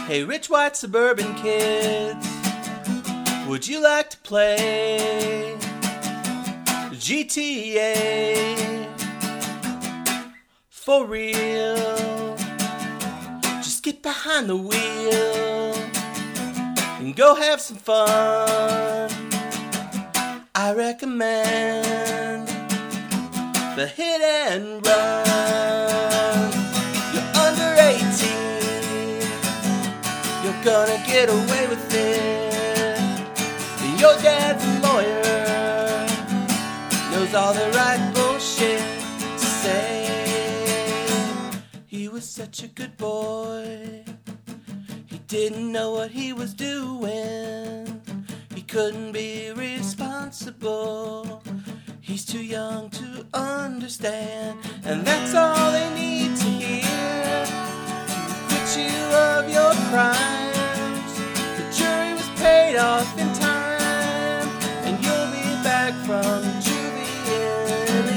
Hey, rich white suburban kids, would you like to play GTA for real? Just get behind the wheel and go have some fun. I recommend the Hit and Run. You're under 18, you're gonna get away with it. Your dad's a lawyer, knows all the right bullshit to say. He was such a good boy, he didn't know what he was doing. He couldn't be responsible, he's too young to understand. And that's all they need to hear to acquit you of your crimes. The jury was paid off in time, and you'll be back from juvie in a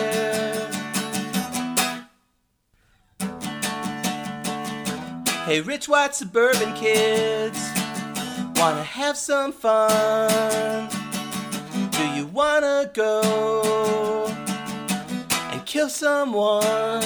year. Hey, rich white suburban kids, wanna have some fun? Do you wanna go and kill someone?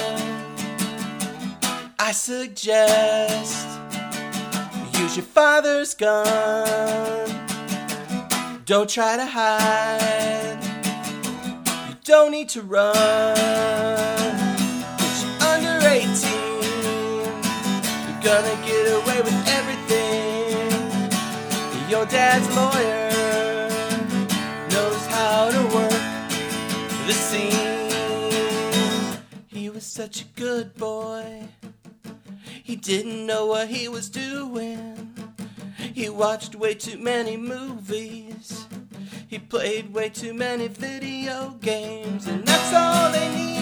I suggest use your father's gun. Don't try to hide, you don't need to run. If you're under 18, you're gonna get away with everything. Your dad's lawyer knows how to work the scene. He was such a good boy, he didn't know what he was doing. He watched way too many movies, he played way too many video games. And that's all they need